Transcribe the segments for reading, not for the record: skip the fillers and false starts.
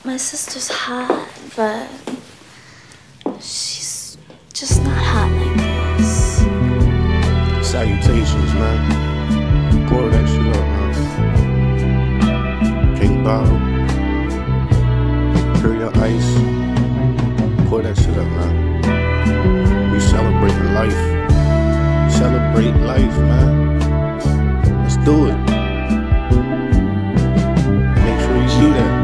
My sister's hot, but she's just not hot like this. Salutations, man. Pour that shit up, man. King bottle. Imperial ice. Pour that shit up, man. We celebrating life. Celebrate life, man. Let's do it. Make sure you do that.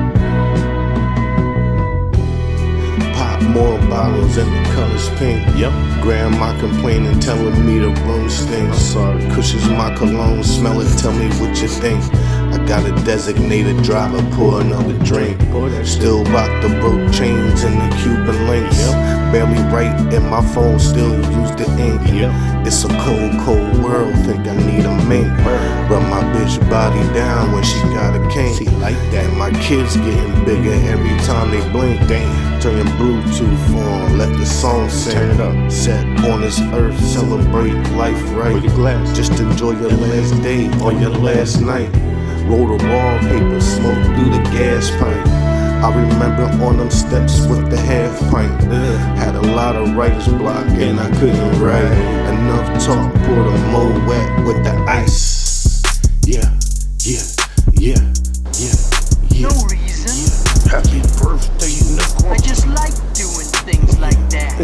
More bottles and the color's pink. Yep. Grandma complaining, telling me the room stinks. I'm sorry. Kush is my cologne, smell it, tell me what you think. I got a designated driver, pour another drink. Still rock the broke chains and the Cuban links. Yep. Barely write and my phone still use the ink. Yep. It's a cold, cold world, think I need a mink. Rub my bitch body down when she got a kink. She like that. And my kids getting bigger every time they blink. Damn. Turn your Bluetooth on, let the song sing. Turn it up. Set on this earth, celebrate life right. With your glass. Just enjoy your last day or your last night. Roll the wallpaper, smoke through the gas pipe. I remember on them steps with the half pint. Had a lot of writer's block and I couldn't write. Enough talk, pour the mold wet with the ice. Yeah, yeah, yeah, yeah, yeah. No reason. Yeah. Happy birthday, Nicole. I just like doing things like that.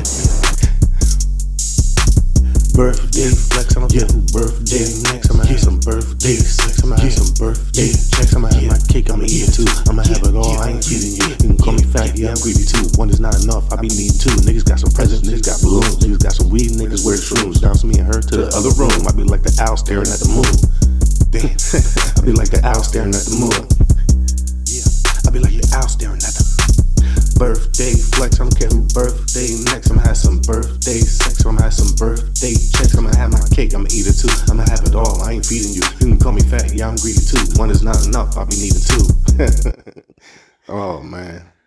Birthday flex, I'ma get birthday next. I'ma have some birthday sex, I'ma have some birthday checks. I'ma have my cake, I'ma eat it too. I'ma have it all, I ain't kidding you. You can call me fat, yeah, I'm greedy too. One is not enough, I be needing two. Niggas got some presents, niggas got balloons. Niggas got some weed, niggas wear shrooms. Bounce me and her to the other room. I be like the owl staring at the moon. Damn, I be like the owl staring at the moon. I be like the owl staring at the birthday flex, I don't care who birthday next. I'ma have some birthday sex, I'ma have some birthday checks. I'ma have my cake, I'ma eat it too. I'ma have it all, I ain't feeding you. You can call me fat, yeah, I'm greedy too. One is not enough, I be needing two. Oh man.